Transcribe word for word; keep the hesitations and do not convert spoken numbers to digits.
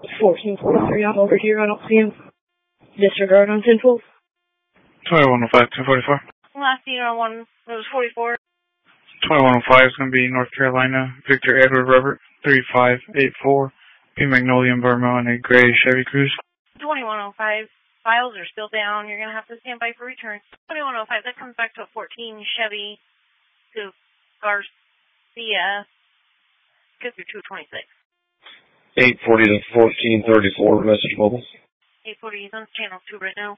fourteen forty-three out over here. I don't see him. Disregard on ten twelve. twenty-one oh five, two forty-four. Last year on one, it was forty-four. twenty-one oh five is going to be North Carolina. Victor Edward Robert, three five eight four. P Magnolia Burma on a gray Chevy Cruze. twenty-one oh five. Files are still down. You're going to have to stand by for return. twenty-one oh five, that comes back to a fourteen Chevy to Garcia. Good through two twenty-six. eight forty to fourteen thirty-four, message mobile. eight forty, he's on channel two right now.